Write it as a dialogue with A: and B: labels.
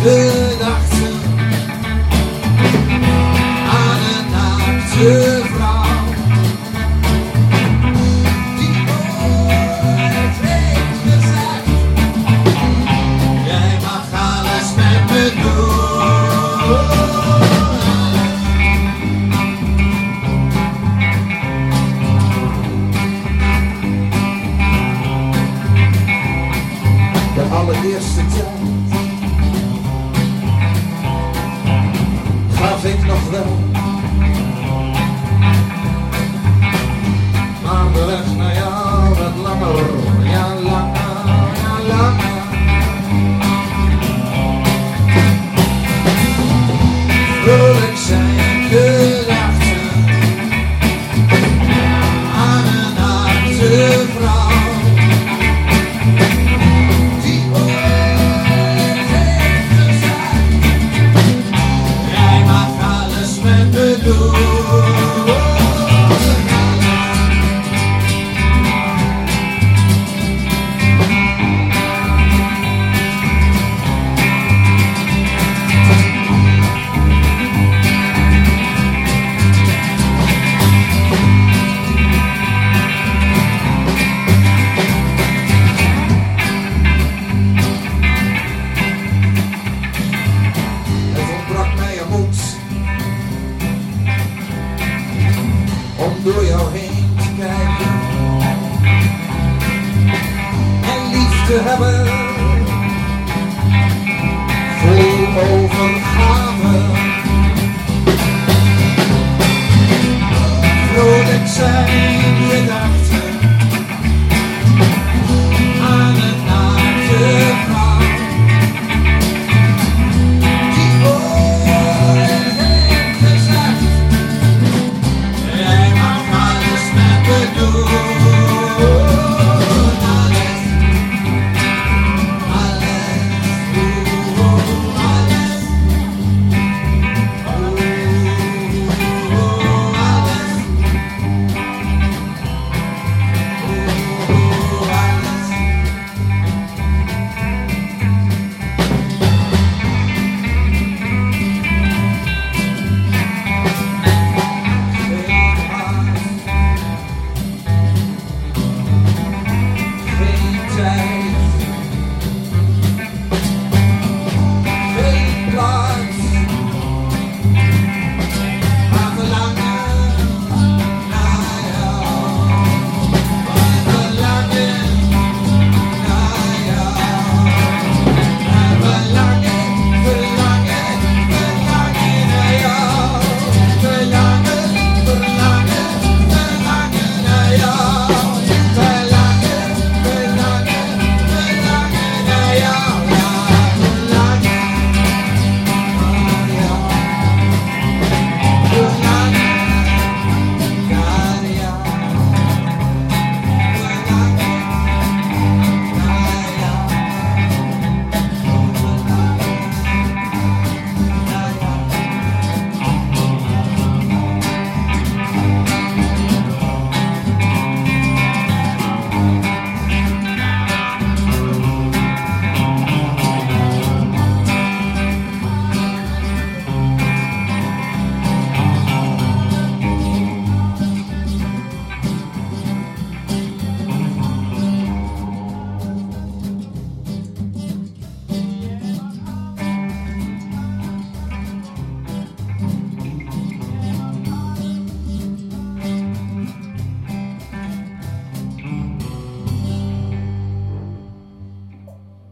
A: gedachten aan een naakte vrouw die ooit heeft gezegd: jij mag alles met me doen. De allereerste tijd gaf ik nog wel, maar de weg naar jou werd langer, ja langer, ja langer. Vrolijk zijn gedachten aan een naakte vrouw die ooit heeft gezegd: jij mag alles met me doen. Om door jou heen te kijken en lief te hebben, vol overgave. Vrolijk zijn gedachten